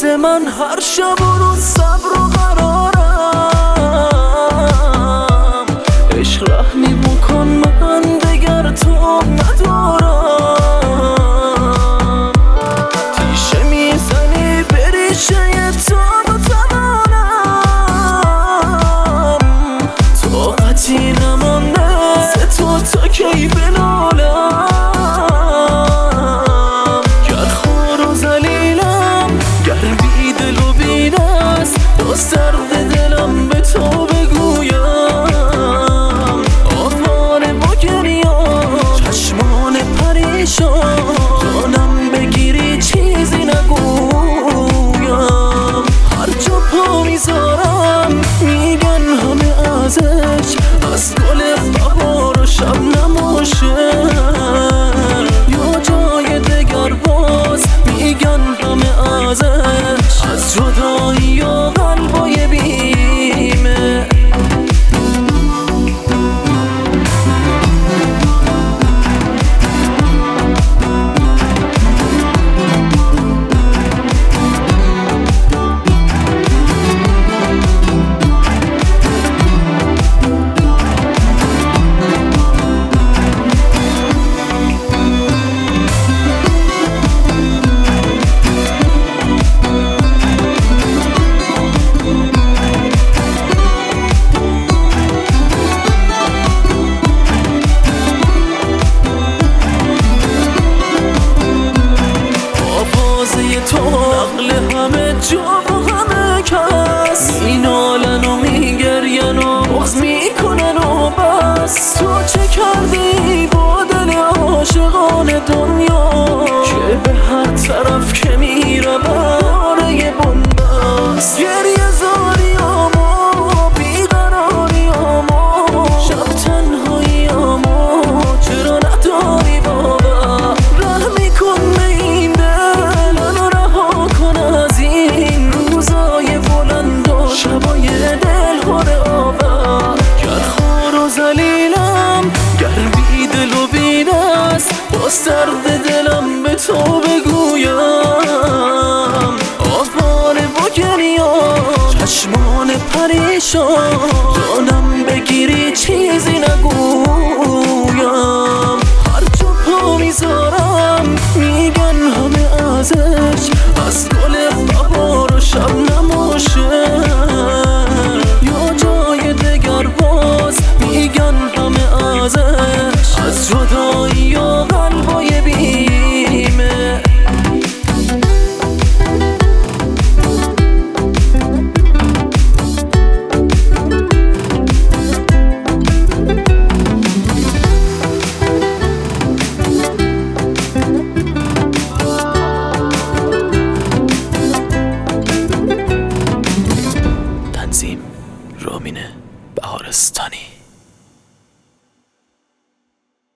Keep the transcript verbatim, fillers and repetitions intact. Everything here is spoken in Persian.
واسه من هر شب و روز صبر و قرارم. عشق رحمی بکن من دگر تو ندارم. تیشه میزنی بریشه تو بتوانم. طاقتی نمانده ز تو تا کی بنالم. گر خور و ذلیلم گر بی دل و بی دست باز درد دلم به تو بگویم. آواره با گریان چشمان پریشان جانم بگیری چیزی نگویم. هر جا پا میذارم میگن همه ازش از گل بهار و شبنم و شعر. یا جای دگر باز میگن همه ازش از جدایی و قلبای بیمه. تو نقل همه جا و همه کس مینالن و میگرین و بغض میکنن و بس. تو چه کردی با دل عاشقان دنیا که به هر طرف که میره باره بنبست. گریه زاریامو بیقراریامو شب تنهاییامو چرا نداری باور. رحمی کن به این دل منو رها کن از این روزای بلند و شبای دل خوره آور. گر خور و ذلیلم گر بی دل و بی دست باز درد دلم به تو بگویم. آواره با گریان چشمان پریشان جانم بگیری چیزی نگویم. هر جا پا میذارم میگن همه ازش